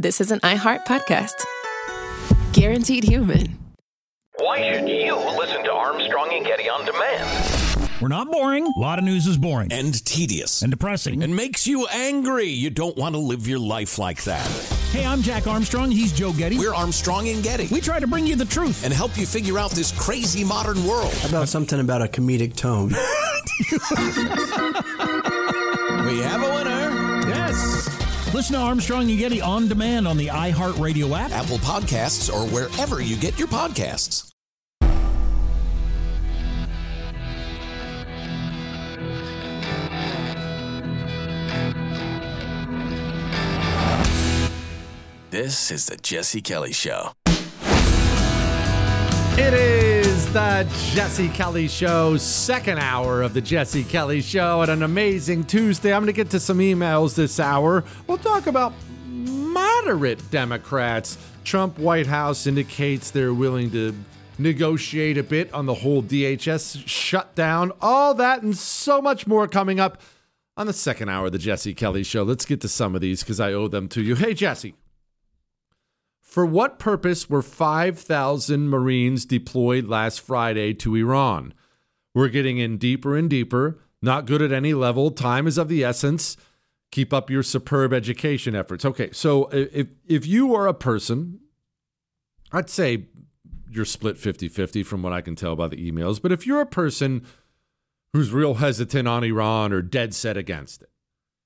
this is an iHeart podcast. Guaranteed human. Why should you listen to Armstrong and Getty on demand? We're not boring. A lot of news is boring. And tedious. And depressing. And makes you angry. You don't want to live your life like that. Hey, I'm Jack Armstrong. He's Joe Getty. We're Armstrong and Getty. We try to bring you the truth. And help you figure out this crazy modern world. How about something about a comedic tone? We have a winner. Yes. Listen to Armstrong and Getty on demand on the iHeartRadio app, Apple Podcasts, or wherever you get your podcasts. This is the Jesse Kelly Show. It is the Jesse Kelly Show, second hour of the Jesse Kelly Show, and an amazing Tuesday. I'm going to get to some emails this hour. We'll talk about moderate Democrats. Trump White House indicates they're willing to negotiate a bit on the whole DHS shutdown. All that and so much more coming up on the second hour of the Jesse Kelly Show. Let's get to some of these because I owe them to you. Hey, Jesse. For what purpose were 5,000 Marines deployed last Friday to Iran? We're getting in deeper and deeper. Not good at any level. Time is of the essence. Keep up your superb education efforts. Okay, so if you are a person, I'd say you're split 50-50 from what I can tell by the emails. But if you're a person who's real hesitant on Iran or dead set against it,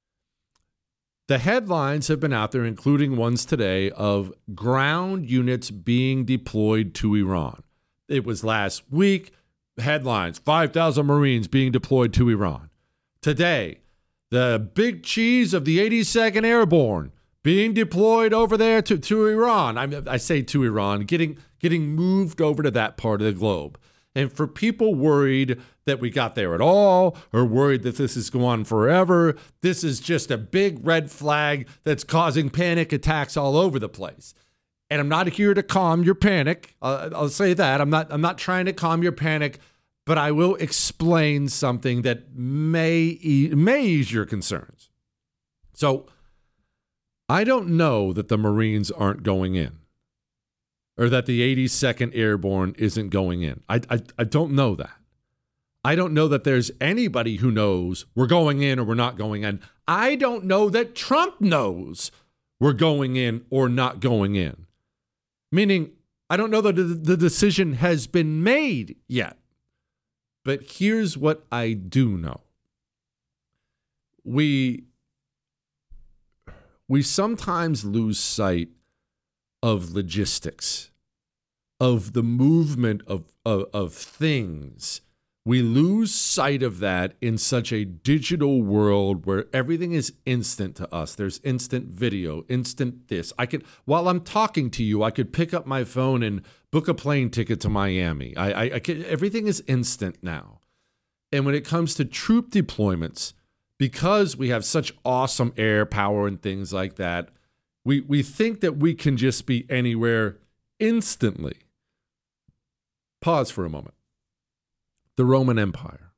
the headlines have been out there, including ones today, of ground units being deployed to Iran. It was last week, headlines, 5,000 Marines being deployed to Iran. Today, the big cheese of the 82nd Airborne being deployed over there to Iran. I say to Iran, getting moved over to that part of the globe. And for people worried that we got there at all or worried that this is going on forever, this is just a big red flag that's causing panic attacks all over the place. And I'm not here to calm your panic. I'll say that. I'm not trying to calm your panic, but I will explain something that may ease your concerns. So I don't know that the Marines aren't going in, or that the 82nd Airborne isn't going in. I don't know that. I don't know that there's anybody who knows we're going in or we're not going in. I don't know that Trump knows we're going in or not going in. Meaning, I don't know that the decision has been made yet. But here's what I do know. We sometimes lose sight of logistics, of the movement of things. We lose sight of that in such a digital world where everything is instant to us. There's instant video, instant this. While I'm talking to you, I could pick up my phone and book a plane ticket to Miami. Everything is instant now. And when it comes to troop deployments, because we have such awesome air power and things like that, we think that we can just be anywhere instantly. Pause for a moment. The Roman Empire.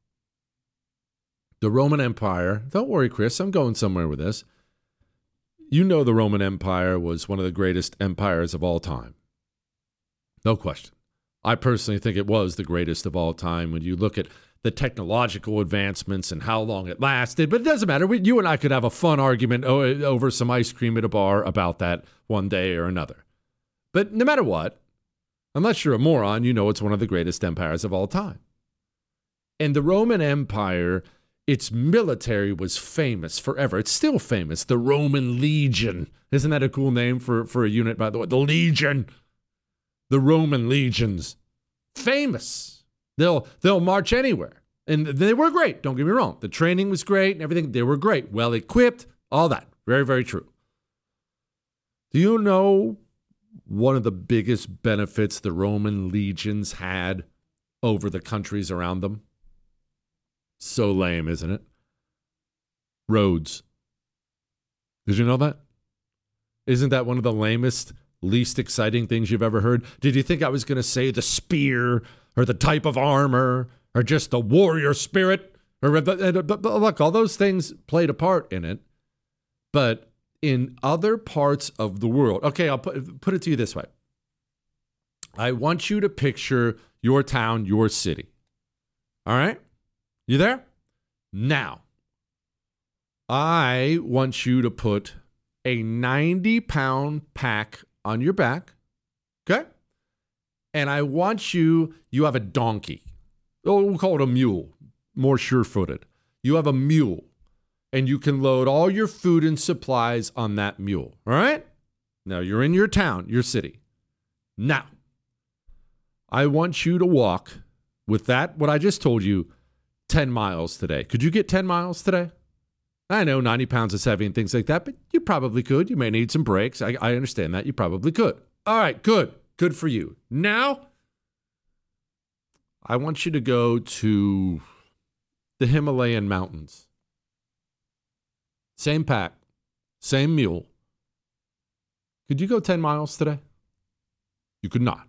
The Roman Empire, don't worry, Chris, I'm going somewhere with this. You know the Roman Empire was one of the greatest empires of all time. No question. I personally think it was the greatest of all time when you look at the technological advancements and how long it lasted. But it doesn't matter. You and I could have a fun argument over some ice cream at a bar about that one day or another. But no matter what, unless you're a moron, you know it's one of the greatest empires of all time. And the Roman Empire, its military was famous forever. It's still famous. The Roman Legion. Isn't that a cool name for a unit, by the way? The Legion. The Roman legions. Famous. They'll march anywhere. And they were great. Don't get me wrong. The training was great and everything. They were great. Well equipped. All that. Very, very true. Do you know one of the biggest benefits the Roman legions had over the countries around them? So lame, isn't it? Roads. Did you know that? Isn't that one of the lamest, least exciting things you've ever heard? Did you think I was going to say the spear or the type of armor or just the warrior spirit? Look, all those things played a part in it. But in other parts of the world. Okay, I'll put it to you this way. I want you to picture your town, your city. All right? You there? Now, I want you to put a 90-pound pack on your back, okay? And I want you have a donkey. Oh, we'll call it a mule, more sure-footed. You have a mule, and you can load all your food and supplies on that mule, all right? Now, you're in your town, your city. Now, I want you to walk with that, what I just told you, 10 miles today. Could you get 10 miles today? I know 90 pounds is heavy and things like that, but you probably could. You may need some breaks. I understand that. You probably could. All right, good. Good for you. Now, I want you to go to the Himalayan mountains. Same pack, same mule. Could you go 10 miles today? You could not.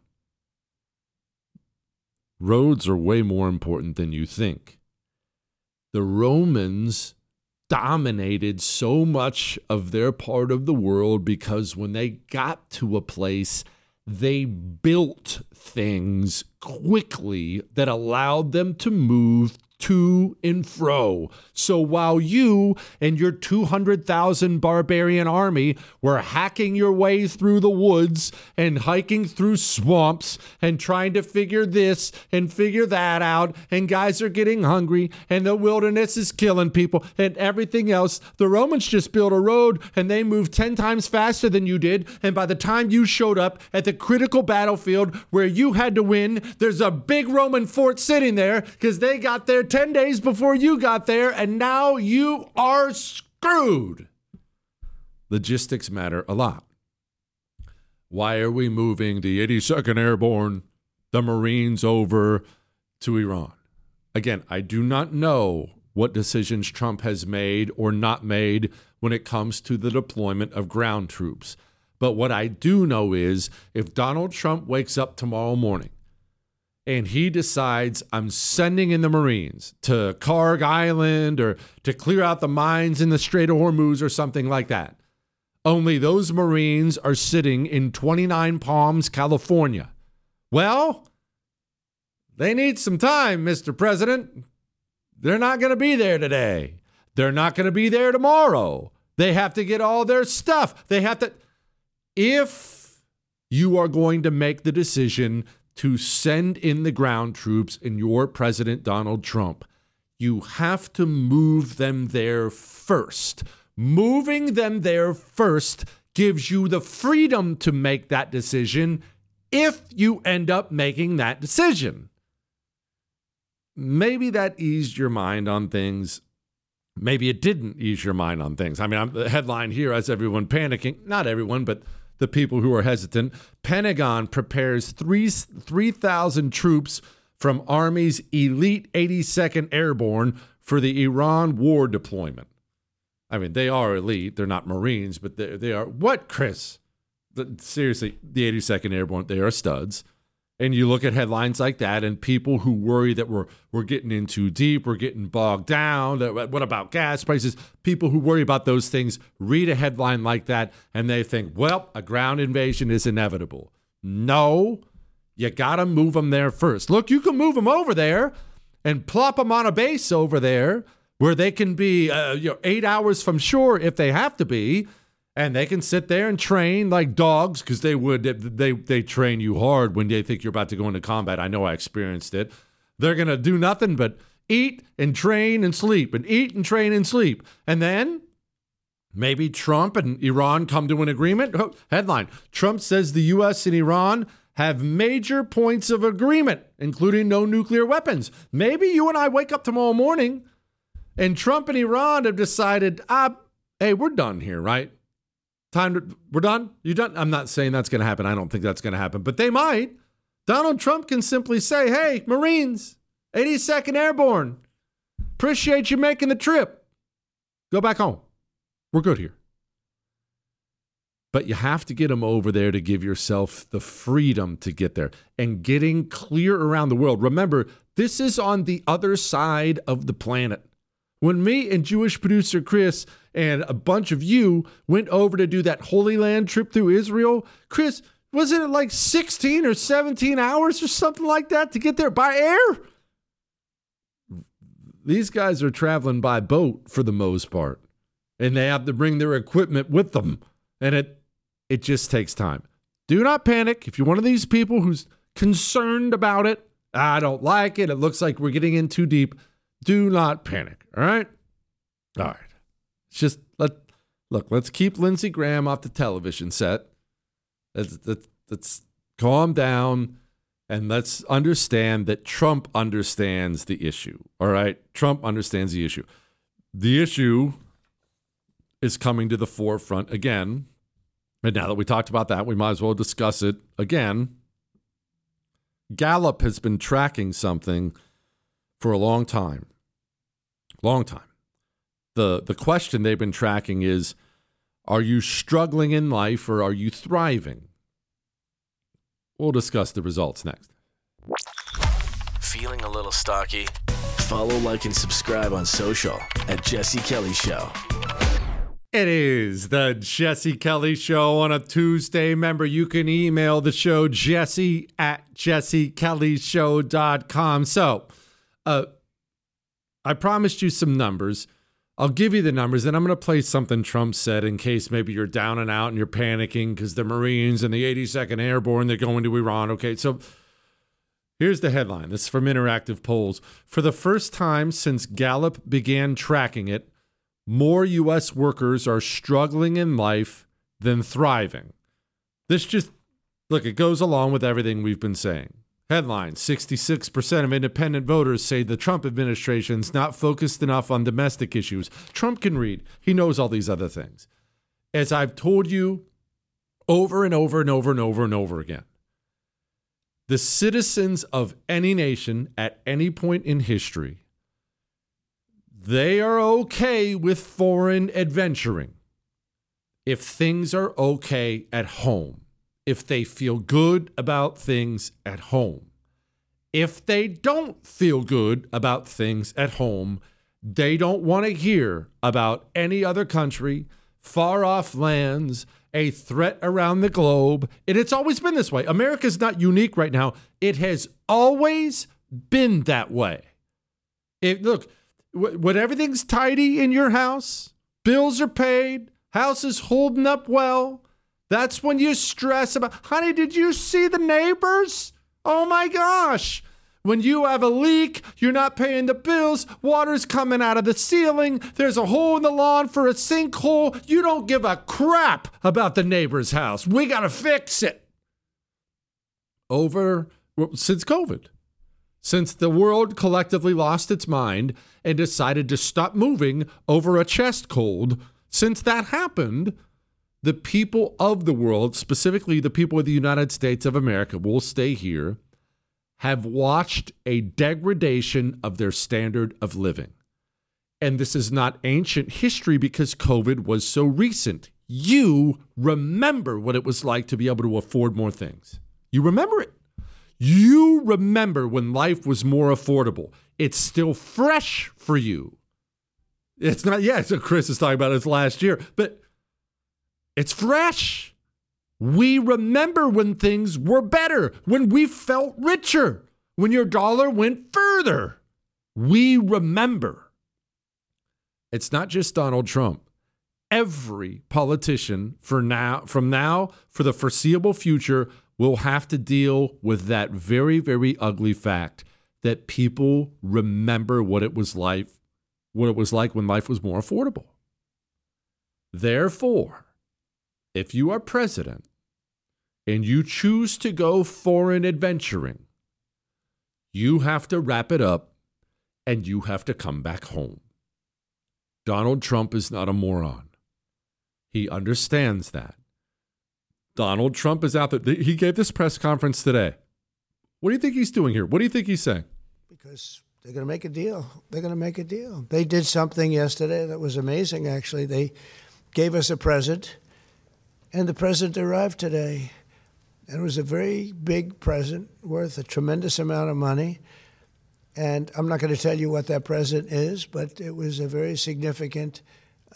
Roads are way more important than you think. The Romans dominated so much of their part of the world because when they got to a place, they built things quickly that allowed them to move to and fro. So while you and your 200,000 barbarian army were hacking your way through the woods and hiking through swamps and trying to figure this and figure that out, and guys are getting hungry and the wilderness is killing people and everything else, the Romans just built a road and they moved 10 times faster than you did. And by the time you showed up at the critical battlefield where you had to win, there's a big Roman fort sitting there because they got there 10 days before you got there, and now you are screwed. Logistics matter a lot. Why are we moving the 82nd Airborne, the Marines, over to Iran? Again, I do not know what decisions Trump has made or not made when it comes to the deployment of ground troops. But what I do know is if Donald Trump wakes up tomorrow morning and he decides I'm sending in the Marines to Karg Island or to clear out the mines in the Strait of Hormuz or something like that, only those Marines are sitting in 29 Palms, California. Well, they need some time, Mr. President. They're not going to be there today. They're not going to be there tomorrow. They have to get all their stuff. They have to. If you are going to make the decision to send in the ground troops and you're President Donald Trump, you have to move them there first. Moving them there first gives you the freedom to make that decision if you end up making that decision. Maybe that eased your mind on things. Maybe it didn't ease your mind on things. I mean, the headline here has everyone panicking. Not everyone, but the people who are hesitant. Pentagon prepares 3,000 troops from Army's elite 82nd Airborne for the Iran war deployment. I mean, they are elite. They're not Marines, but they are. What, Chris? Seriously, the 82nd Airborne, they are studs. And you look at headlines like that and people who worry that we're getting in too deep, we're getting bogged down, what about gas prices? People who worry about those things read a headline like that and they think, well, a ground invasion is inevitable. No, you got to move them there first. Look, you can move them over there and plop them on a base over there where they can be 8 hours from shore if they have to be. And they can sit there and train like dogs because they train you hard when they think you're about to go into combat. I know I experienced it. They're going to do nothing but eat and train and sleep and eat and train and sleep. And then maybe Trump and Iran come to an agreement. Oh, headline, Trump says the U.S. and Iran have major points of agreement, including no nuclear weapons. Maybe you and I wake up tomorrow morning and Trump and Iran have decided, hey, we're done here, right? We're done? You done? I'm not saying that's going to happen. I don't think that's going to happen, but they might. Donald Trump can simply say, hey, Marines, 82nd Airborne, appreciate you making the trip. Go back home. We're good here. But you have to get them over there to give yourself the freedom to get there and getting clear around the world. Remember, this is on the other side of the planet. When me and Jewish producer Chris and a bunch of you went over to do that Holy Land trip through Israel, Chris, was it like 16 or 17 hours or something like that to get there by air? These guys are traveling by boat for the most part, and they have to bring their equipment with them, and it just takes time. Do not panic. If you're one of these people who's concerned about it, I don't like it, it looks like we're getting in too deep, do not panic, all right? All right. It's just, let's keep Lindsey Graham off the television set. Let's calm down, and let's understand that Trump understands the issue, all right? Trump understands the issue. The issue is coming to the forefront again. And now that we talked about that, we might as well discuss it again. Gallup has been tracking something for a long time. Long time. The question they've been tracking is, are you struggling in life or are you thriving? We'll discuss the results next. Feeling a little stocky? Follow, like, and subscribe on social at Jesse Kelly Show. It is the Jesse Kelly Show on a Tuesday. Remember, you can email the show, jesse@jessekellyshow.com. So, I promised you some numbers. I'll give you the numbers, and I'm going to play something Trump said in case maybe you're down and out and you're panicking because the Marines and the 82nd Airborne, they're going to Iran. Okay, so here's the headline. This is from Interactive Polls. For the first time since Gallup began tracking it, more U.S. workers are struggling in life than thriving. This just, look, it goes along with everything we've been saying. Headline, 66% of independent voters say the Trump administration's not focused enough on domestic issues. Trump can read. He knows all these other things. As I've told you over and over and over and over and over again, the citizens of any nation at any point in history, they are okay with foreign adventuring if things are okay at home. If they feel good about things at home. If they don't feel good about things at home, they don't want to hear about any other country, far off lands, a threat around the globe. And it's always been this way. America's not unique right now. It has always been that way. Look, when everything's tidy in your house, bills are paid, house is holding up well, that's when you stress about, honey, did you see the neighbors? Oh my gosh. When you have a leak, you're not paying the bills, water's coming out of the ceiling, there's a hole in the lawn for a sinkhole. You don't give a crap about the neighbor's house. We got to fix it. Since COVID. Since the world collectively lost its mind and decided to stop moving over a chest cold, since that happened, the people of the world, specifically the people of the United States of America, will stay here, have watched a degradation of their standard of living. And this is not ancient history because COVID was so recent. You remember what it was like to be able to afford more things. You remember it. You remember when life was more affordable. It's still fresh for you. It's not, so Chris is talking about it last year, but it's fresh. We remember when things were better, when we felt richer, when your dollar went further. We remember. It's not just Donald Trump. Every politician from now for the foreseeable future will have to deal with that very, very ugly fact that people remember what it was like when life was more affordable. Therefore, if you are president and you choose to go foreign adventuring, you have to wrap it up and you have to come back home. Donald Trump is not a moron. He understands that. Donald Trump is out there. He gave this press conference today. What do you think he's doing here? What do you think he's saying? Because they're going to make a deal. They're going to make a deal. They did something yesterday that was amazing, actually. They gave us a present. And the present arrived today. And it was a very big present worth a tremendous amount of money. And I'm not going to tell you what that present is, but it was a very significant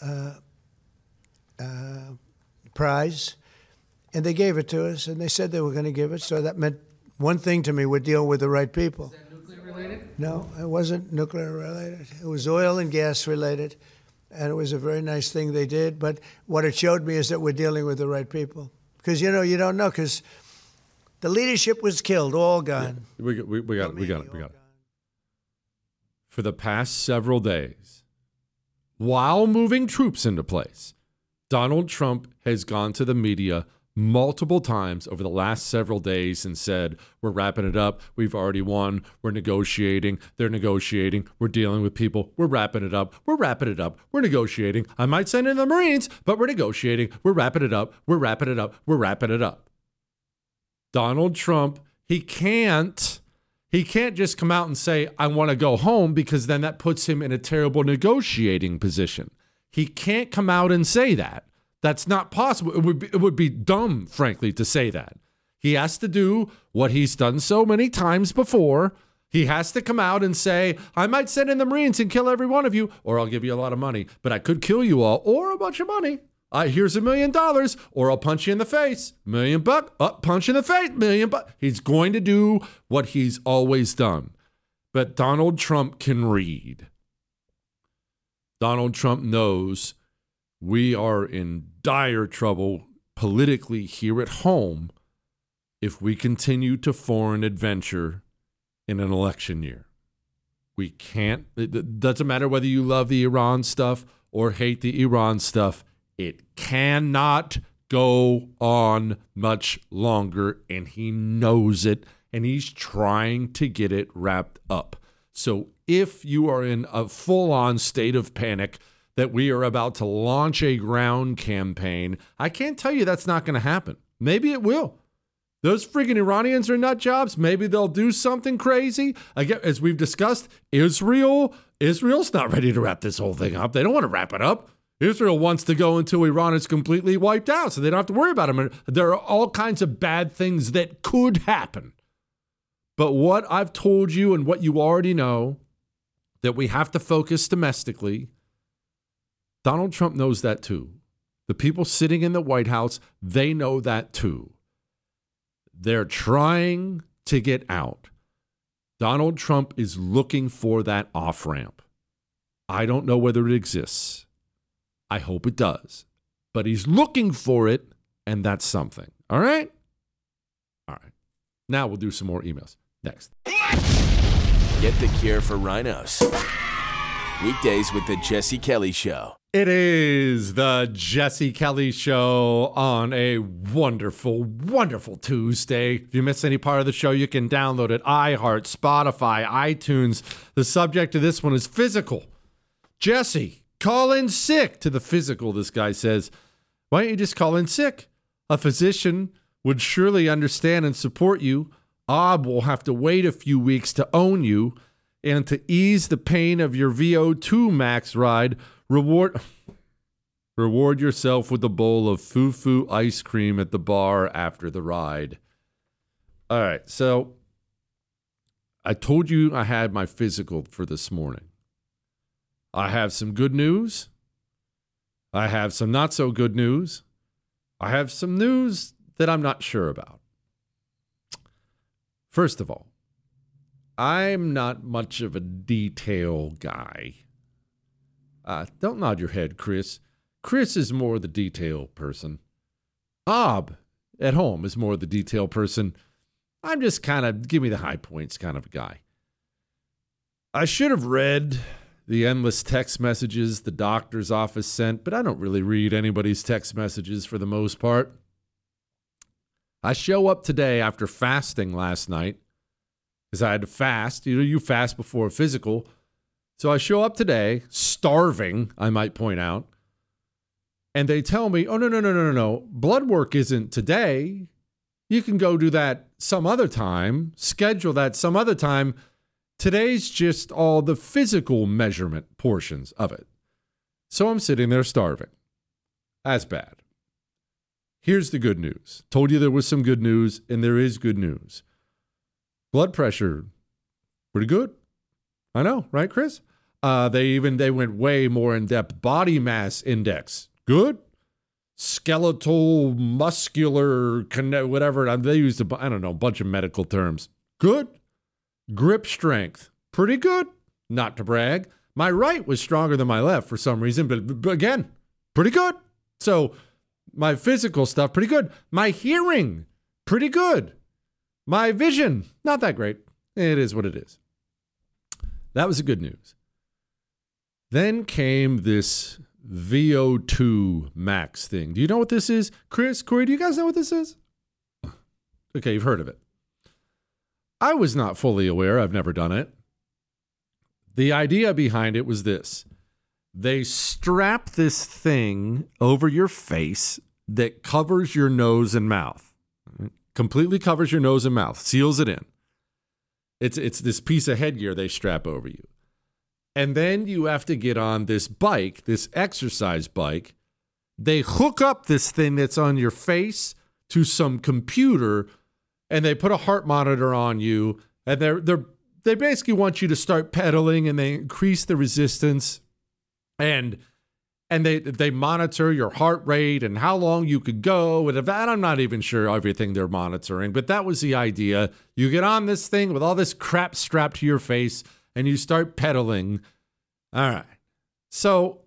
prize. And they gave it to us, and they said they were going to give it. So that meant one thing to me: we're dealing with the right people. Is that nuclear related? No, it wasn't nuclear related. It was oil and gas related. And it was a very nice thing they did. But what it showed me is that we're dealing with the right people. Because, you don't know, because the leadership was killed, all gone. Yeah, we got it. For the past several days, while moving troops into place, Donald Trump has gone to the media multiple times over the last several days and said, we're wrapping it up. We've already won. We're negotiating. They're negotiating. We're dealing with people. We're wrapping it up. We're wrapping it up. We're negotiating. I might send in the Marines, but we're negotiating. We're wrapping it up. We're wrapping it up. We're wrapping it up. Donald Trump, he can't just come out and say, I want to go home, because then that puts him in a terrible negotiating position. He can't come out and say that. That's not possible. It would be dumb, frankly, to say that. He has to do what he's done so many times before. He has to come out and say, I might send in the Marines and kill every one of you, or I'll give you a lot of money, but I could kill you all, or a bunch of money. Here's $1 million, or I'll punch you in the face. $1 million, punch in the face, $1 million. He's going to do what he's always done. But Donald Trump can read. Donald Trump knows we are in dire trouble politically here at home if we continue to foreign adventure in an election year. We can't. It doesn't matter whether you love the Iran stuff or hate the Iran stuff. It cannot go on much longer, and he knows it, and he's trying to get it wrapped up. So if you are in a full-on state of panic that we are about to launch a ground campaign, I can't tell you that's not going to happen. Maybe it will. Those friggin' Iranians are nut jobs. Maybe they'll do something crazy. Again, as we've discussed, Israel's not ready to wrap this whole thing up. They don't want to wrap it up. Israel wants to go until Iran is completely wiped out, so they don't have to worry about them. There are all kinds of bad things that could happen. But what I've told you and what you already know, that we have to focus domestically, Donald Trump knows that too. The people sitting in the White House, they know that too. They're trying to get out. Donald Trump is looking for that off-ramp. I don't know whether it exists. I hope it does. But he's looking for it, and that's something. All right? All right. Now we'll do some more emails. Next. Get the cure for rhinos. Weekdays with the Jesse Kelly Show. It is the Jesse Kelly Show on a wonderful, wonderful Tuesday. If you miss any part of the show, you can download it. iHeart, Spotify, iTunes. The subject of this one is physical. Jesse, call in sick. To the physical, this guy says, why don't you just call in sick? A physician would surely understand and support you. Ob will have to wait a few weeks to own you. And to ease the pain of your VO2 max ride, reward yourself with a bowl of foo-foo ice cream at the bar after the ride. All right, so I told you I had my physical for this morning. I have some good news. I have some not so good news. I have some news that I'm not sure about. First of all, I'm not much of a detail guy. Don't nod your head, Chris. Chris is more the detail person. Ob, at home, is more the detail person. I'm just kind of, give me the high points kind of a guy. I should have read the endless text messages the doctor's office sent, but I don't really read anybody's text messages for the most part. I show up today after fasting last night, because I had to fast. You fast before a physical. So I show up today, starving, I might point out, and they tell me, oh, no. Blood work isn't today. You can go do that some other time. Schedule that some other time. Today's just all the physical measurement portions of it. So I'm sitting there starving. That's bad. Here's the good news. Told you there was some good news, and there is good news. Blood pressure, pretty good. I know, right, Chris? They went way more in depth. Body mass index, good. Skeletal, muscular, whatever. They used a bunch of medical terms. Good. Grip strength, pretty good. Not to brag. My right was stronger than my left for some reason, but again, pretty good. So my physical stuff, pretty good. My hearing, pretty good. My vision, not that great. It is what it is. That was the good news. Then came this VO2 max thing. Do you know what this is? Chris, Corey, do you guys know what this is? Okay, you've heard of it. I was not fully aware. I've never done it. The idea behind it was this. They strap this thing over your face that covers your nose and mouth. Completely covers your nose and mouth. Seals it in. It's this piece of headgear they strap over you. And then you have to get on this bike, this exercise bike. They hook up this thing that's on your face to some computer, and they put a heart monitor on you, and they basically want you to start pedaling, and they increase the resistance, and they monitor your heart rate and how long you could go. And I'm not even sure everything they're monitoring, but that was the idea. You get on this thing with all this crap strapped to your face, and you start pedaling. All right. So,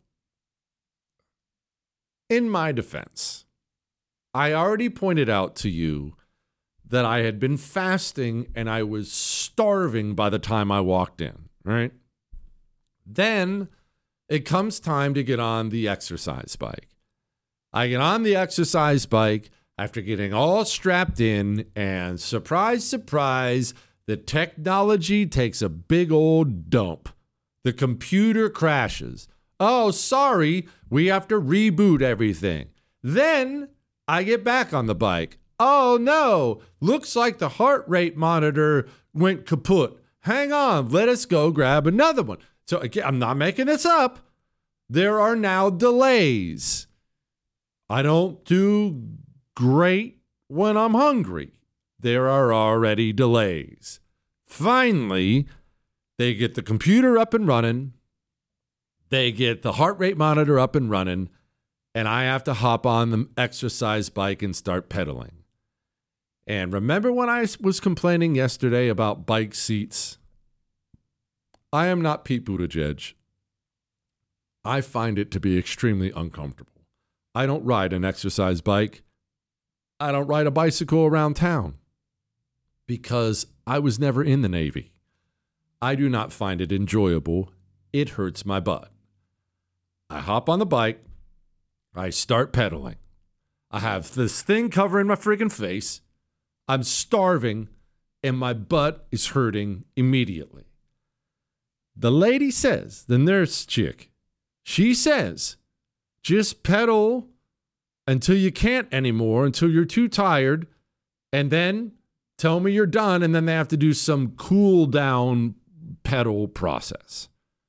in my defense, I already pointed out to you that I had been fasting and I was starving by the time I walked in, right? Then it comes time to get on the exercise bike. I get on the exercise bike after getting all strapped in, and surprise, surprise, the technology takes a big old dump. The computer crashes. Oh, sorry, we have to reboot everything. Then I get back on the bike. Oh no, looks like the heart rate monitor went kaput. Hang on, let us go grab another one. So again, I'm not making this up. There are now delays. I don't do great when I'm hungry. There are already delays. Finally, they get the computer up and running. They get the heart rate monitor up and running. And I have to hop on the exercise bike and start pedaling. And remember when I was complaining yesterday about bike seats? I am not Pete Buttigieg. I find it to be extremely uncomfortable. I don't ride an exercise bike. I don't ride a bicycle around town because I was never in the Navy. I do not find it enjoyable. It hurts my butt. I hop on the bike. I start pedaling. I have this thing covering my freaking face. I'm starving, and my butt is hurting immediately. The lady says, the nurse chick, she says, just pedal until you can't anymore, until you're too tired, and then tell me you're done, and then they have to do some cool down pedal process.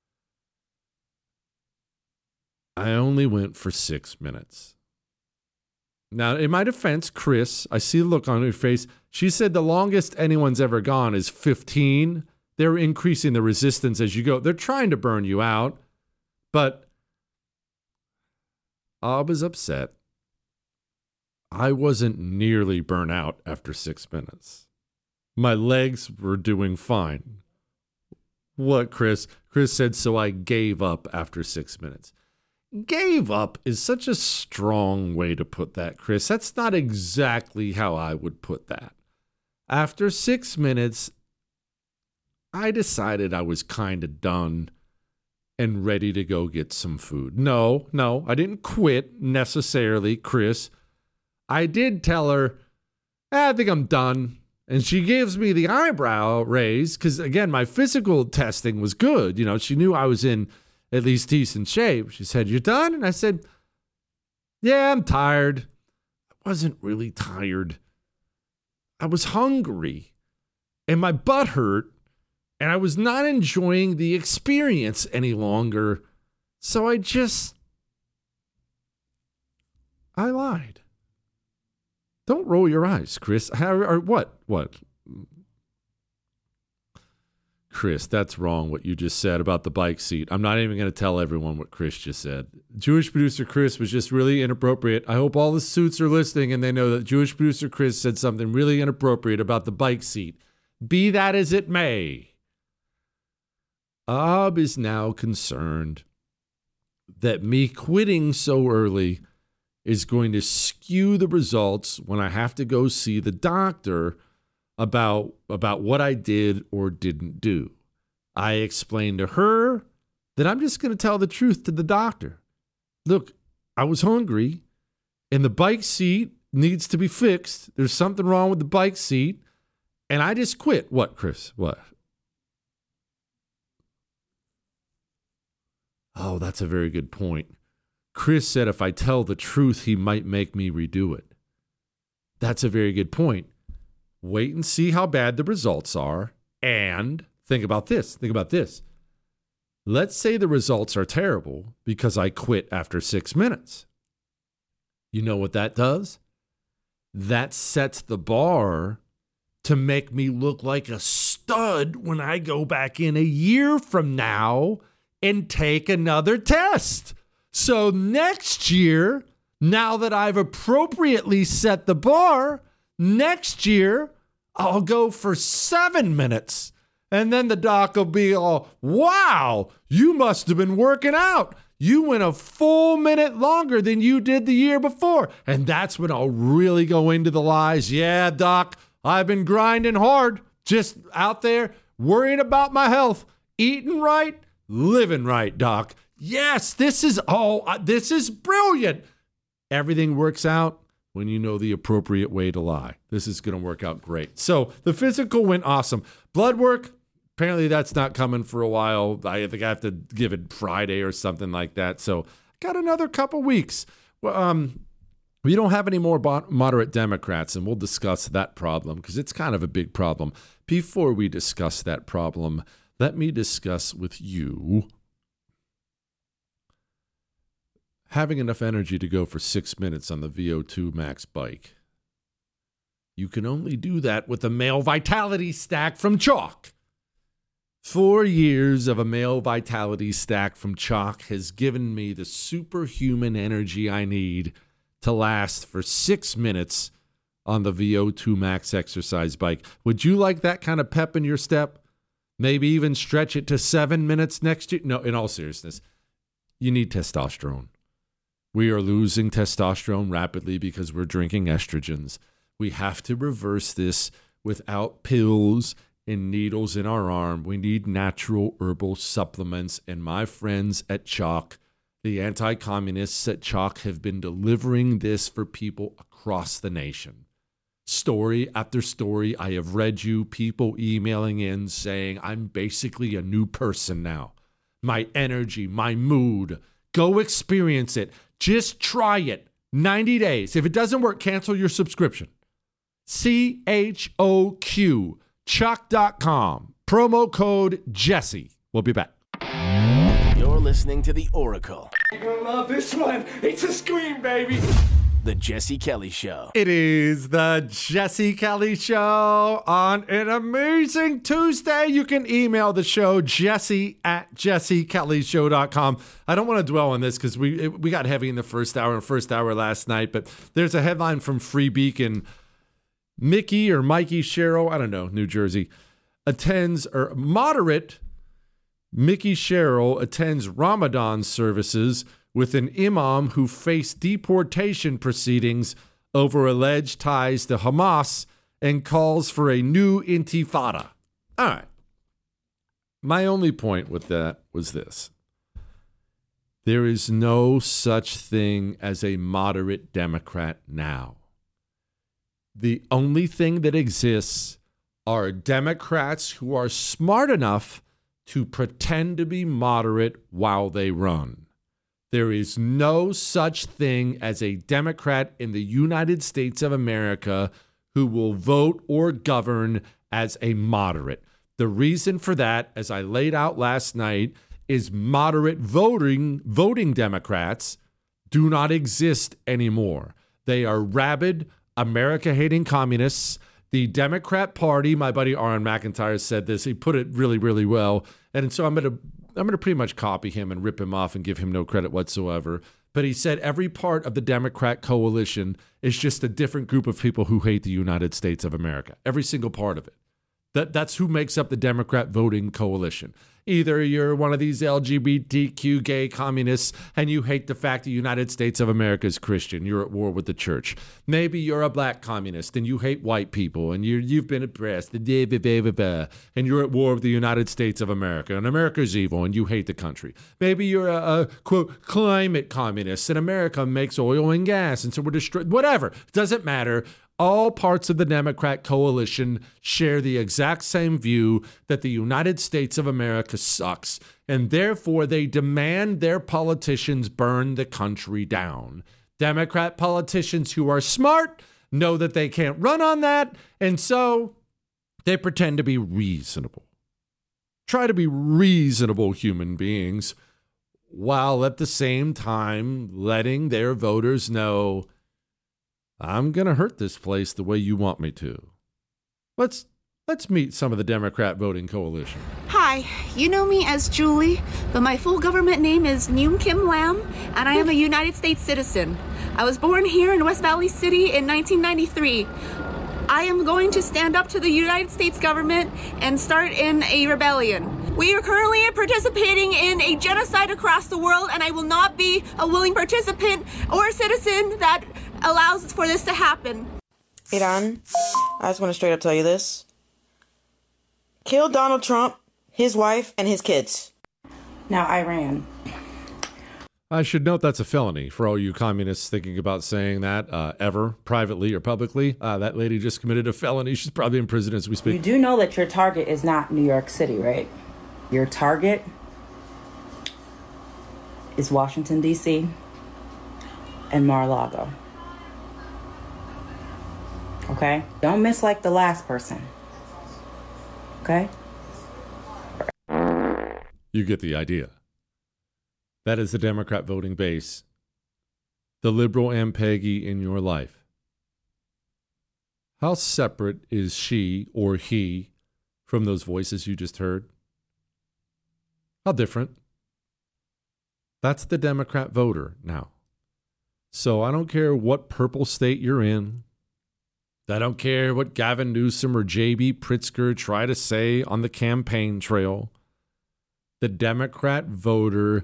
I only went for 6 minutes. Now, in my defense, Chris, I see the look on her face. She said the longest anyone's ever gone is 15. They're increasing the resistance as you go. They're trying to burn you out. But I was upset. I wasn't nearly burnt out after 6 minutes. My legs were doing fine. What, Chris? Chris said, so I gave up after 6 minutes. Gave up is such a strong way to put that, Chris. That's not exactly how I would put that. After 6 minutes, I decided I was kind of done and ready to go get some food. No, I didn't quit necessarily, Chris. I did tell her, I think I'm done. And she gives me the eyebrow raise because, again, my physical testing was good. You know, she knew I was in at least decent shape. She said, "You're done?" And I said, "Yeah, I'm tired." I wasn't really tired. I was hungry and my butt hurt and I was not enjoying the experience any longer. So I lied. Don't roll your eyes, Chris. Or what? What? Chris, that's wrong what you just said about the bike seat. I'm not even going to tell everyone what Chris just said. Jewish producer Chris was just really inappropriate. I hope all the suits are listening and they know that Jewish producer Chris said something really inappropriate about the bike seat. Be that as it may, Ab is now concerned that me quitting so early is going to skew the results when I have to go see the doctor about what I did or didn't do. I explained to her that I'm just going to tell the truth to the doctor. Look, I was hungry and the bike seat needs to be fixed. There's something wrong with the bike seat and I just quit. What, Chris? What? Oh, that's a very good point. Chris said if I tell the truth, he might make me redo it. That's a very good point. Wait and see how bad the results are. And think about this. Let's say the results are terrible because I quit after 6 minutes. You know what that does? That sets the bar to make me look like a stud when I go back in a year from now and take another test. So next year, now that I've appropriately set the bar, next year, I'll go for 7 minutes. And then the doc will be all, wow, you must have been working out. You went a full minute longer than you did the year before. And that's when I'll really go into the lies. Yeah, doc, I've been grinding hard, just out there worrying about my health, eating right, living right, doc. Yes, this is brilliant. Everything works out when you know the appropriate way to lie. This is going to work out great. So the physical went awesome. Blood work, apparently that's not coming for a while. I think I have to give it Friday or something like that. So got another couple weeks. Well, we don't have any more moderate Democrats, and we'll discuss that problem because it's kind of a big problem. Before we discuss that problem, let me discuss with you having enough energy to go for 6 minutes on the VO2 Max bike. You can only do that with a male vitality stack from Chalk. 4 years of a male vitality stack from Chalk has given me the superhuman energy I need to last for 6 minutes on the VO2 Max exercise bike. Would you like that kind of pep in your step? Maybe even stretch it to 7 minutes next year? No, in all seriousness, you need testosterone. We are losing testosterone rapidly because we're drinking estrogens. We have to reverse this without pills and needles in our arm. We need natural herbal supplements. And my friends at Chalk, the anti-communists at Chalk, have been delivering this for people across the nation. Story after story, I have read you people emailing in saying, I'm basically a new person now. My energy, my mood. Go experience it. Just try it. 90 days. If it doesn't work, cancel your subscription. CHOQ. Chalk.com. Promo code Jesse. We'll be back. You're listening to The Oracle. You're gonna love this one. It's a scream, baby. The Jesse Kelly Show. It is the Jesse Kelly Show on an amazing Tuesday. You can email the show, jesse@jessekellyshow.com. I don't want to dwell on this because we got heavy in the first hour last night, but there's a headline from Free Beacon. Mickey or Mikey Sherrill, I don't know, New Jersey, moderate Mickey Sherrill attends Ramadan services with an imam who faced deportation proceedings over alleged ties to Hamas and calls for a new intifada. All right. My only point with that was this. There is no such thing as a moderate Democrat now. The only thing that exists are Democrats who are smart enough to pretend to be moderate while they run. There is no such thing as a Democrat in the United States of America who will vote or govern as a moderate. The reason for that, as I laid out last night, is moderate voting Democrats do not exist anymore. They are rabid, America-hating communists. The Democrat Party, my buddy Aaron McIntyre said this. He put it really, really well. And so I'm gonna pretty much copy him and rip him off and give him no credit whatsoever. But he said every part of the Democrat coalition is just a different group of people who hate the United States of America. Every single part of it. That's who makes up the Democrat voting coalition. Either you're one of these LGBTQ gay communists and you hate the fact the United States of America is Christian. You're at war with the church. Maybe you're a black communist and you hate white people and you've been oppressed and you're at war with the United States of America and America's evil and you hate the country. Maybe you're a quote, climate communist and America makes oil and gas and so we're destroyed. Whatever. Doesn't matter. All parts of the Democrat coalition share the exact same view that the United States of America sucks, and therefore they demand their politicians burn the country down. Democrat politicians who are smart know that they can't run on that, and so they pretend to be reasonable. Try to be reasonable human beings, while at the same time letting their voters know, I'm going to hurt this place the way you want me to. Let's meet some of the Democrat voting coalition. Hi, you know me as Julie, but my full government name is Neum Kim Lam, and I am a United States citizen. I was born here in West Valley City in 1993. I am going to stand up to the United States government and start in a rebellion. We are currently participating in a genocide across the world, and I will not be a willing participant or a citizen that allows for this to happen. Iran, I just want to straight up tell you this. Kill Donald Trump, his wife, and his kids. Now, Iran. I should note that's a felony for all you communists thinking about saying that ever, privately or publicly. That lady just committed a felony. She's probably in prison as we speak. You do know that your target is not New York City, right? Your target is Washington, D.C. and Mar-a-Lago. Okay? Don't miss like the last person. Okay? You get the idea. That is the Democrat voting base. The liberal MPEGI in your life. How separate is she or he from those voices you just heard? How different? That's the Democrat voter now. So I don't care what purple state you're in. I don't care what Gavin Newsom or J.B. Pritzker try to say on the campaign trail. The Democrat voter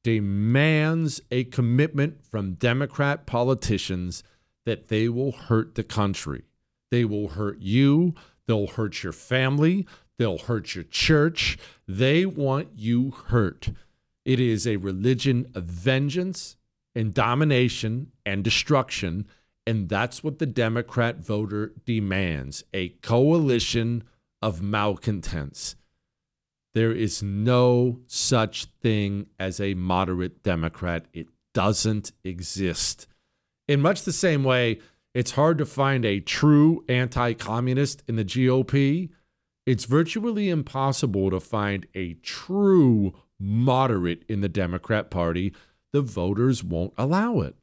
demands a commitment from Democrat politicians that they will hurt the country. They will hurt you. They'll hurt your family. They'll hurt your church. They want you hurt. It is a religion of vengeance and domination and destruction. And that's what the Democrat voter demands, a coalition of malcontents. There is no such thing as a moderate Democrat. It doesn't exist. In much the same way, it's hard to find a true anti-communist in the GOP. It's virtually impossible to find a true moderate in the Democrat Party. The voters won't allow it.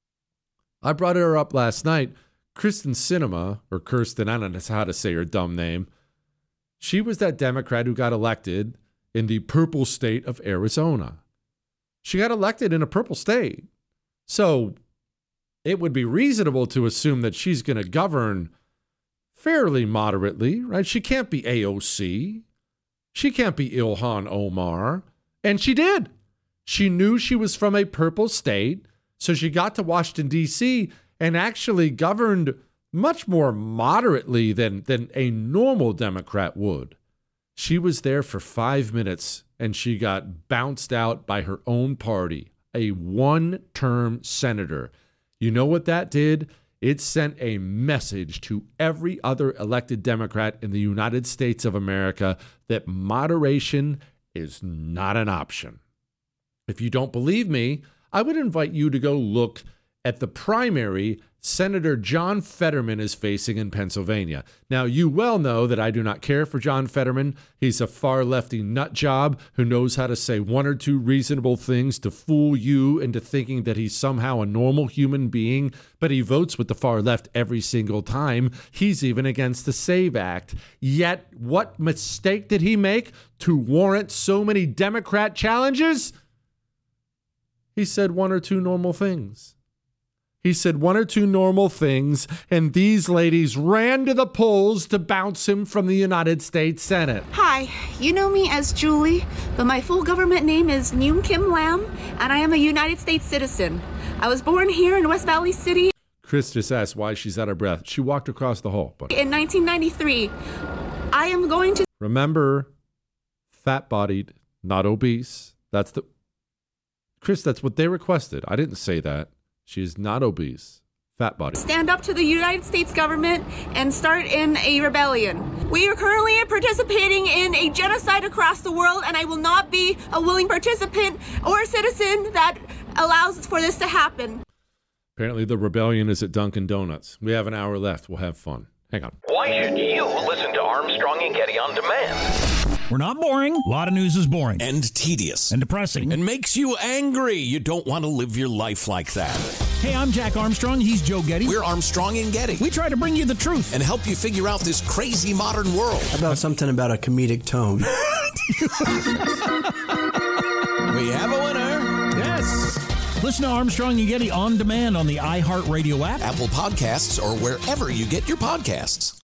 I brought her up last night. Kristen Sinema, or Kirsten, I don't know how to say her dumb name. She was that Democrat who got elected in the purple state of Arizona. She got elected in a purple state. So it would be reasonable to assume that she's going to govern fairly moderately, right? She can't be AOC. She can't be Ilhan Omar. And she did. She knew she was from a purple state. So she got to Washington, D.C. and actually governed much more moderately than a normal Democrat would. She was there for 5 minutes and she got bounced out by her own party, a one-term senator. You know what that did? It sent a message to every other elected Democrat in the United States of America that moderation is not an option. If you don't believe me, I would invite you to go look at the primary Senator John Fetterman is facing in Pennsylvania. Now, you well know that I do not care for John Fetterman. He's a far-lefty nut job who knows how to say one or two reasonable things to fool you into thinking that he's somehow a normal human being, but he votes with the far left every single time. He's even against the SAVE Act. Yet, what mistake did he make to warrant so many Democrat challenges? He said one or two normal things. He said one or two normal things, and these ladies ran to the polls to bounce him from the United States Senate. Hi, you know me as Julie, but my full government name is Neum Kim Lam, and I am a United States citizen. I was born here in West Valley City. Chris just asked why she's out of breath. She walked across the hall. But in 1993. I am going to... Remember, fat-bodied, not obese. Chris, that's what they requested. I didn't say that. She is not obese, fat body. Stand up to the United States government and start in a rebellion. We are currently participating in a genocide across the world, and I will not be a willing participant or a citizen that allows for this to happen. Apparently the rebellion is at Dunkin' Donuts. We have an hour left. We'll have fun. Hang on. Why should you listen to Armstrong and Getty on demand? We're not boring. A lot of news is boring. And tedious. And depressing. And makes you angry. You don't want to live your life like that. Hey, I'm Jack Armstrong. He's Joe Getty. We're Armstrong and Getty. We try to bring you the truth. And help you figure out this crazy modern world. How about something about a comedic tone? We have a winner. Yes. Listen to Armstrong and Getty on demand on the iHeartRadio app, Apple Podcasts, or wherever you get your podcasts.